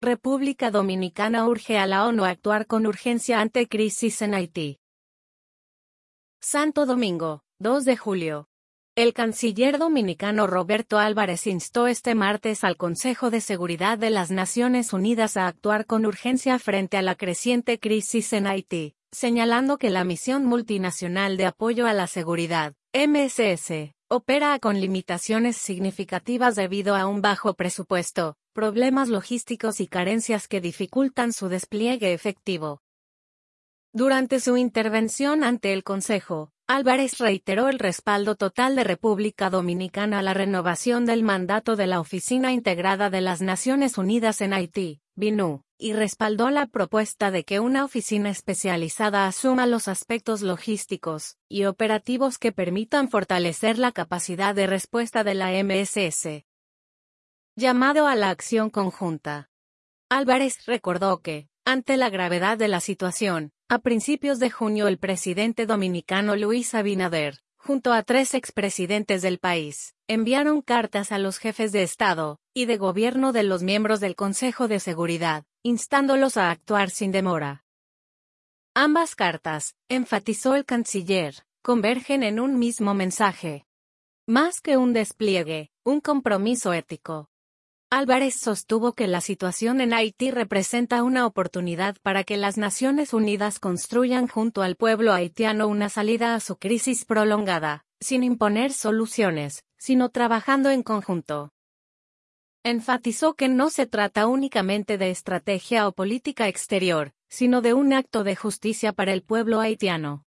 República Dominicana urge a la ONU a actuar con urgencia ante crisis en Haití. Santo Domingo, 2 de julio. El canciller dominicano Roberto Álvarez instó este martes al Consejo de Seguridad de las Naciones Unidas a actuar con urgencia frente a la creciente crisis en Haití, señalando que la Misión Multinacional de Apoyo a la Seguridad, MSS, opera con limitaciones significativas debido a un bajo presupuesto, problemas logísticos y carencias que dificultan su despliegue efectivo. Durante su intervención ante el Consejo, Álvarez reiteró el respaldo total de República Dominicana a la renovación del mandato de la Oficina Integrada de las Naciones Unidas en Haití, BINU, y respaldó la propuesta de que una oficina especializada asuma los aspectos logísticos y operativos que permitan fortalecer la capacidad de respuesta de la MSS. Llamado a la acción conjunta. Álvarez recordó que, ante la gravedad de la situación, a principios de junio el presidente dominicano Luis Abinader, junto a 3 expresidentes del país, enviaron cartas a los jefes de Estado y de Gobierno de los miembros del Consejo de Seguridad, instándolos a actuar sin demora. Ambas cartas, enfatizó el canciller, convergen en un mismo mensaje. Más que un despliegue, un compromiso ético. Álvarez sostuvo que la situación en Haití representa una oportunidad para que las Naciones Unidas construyan junto al pueblo haitiano una salida a su crisis prolongada, sin imponer soluciones, sino trabajando en conjunto. Enfatizó que no se trata únicamente de estrategia o política exterior, sino de un acto de justicia para el pueblo haitiano.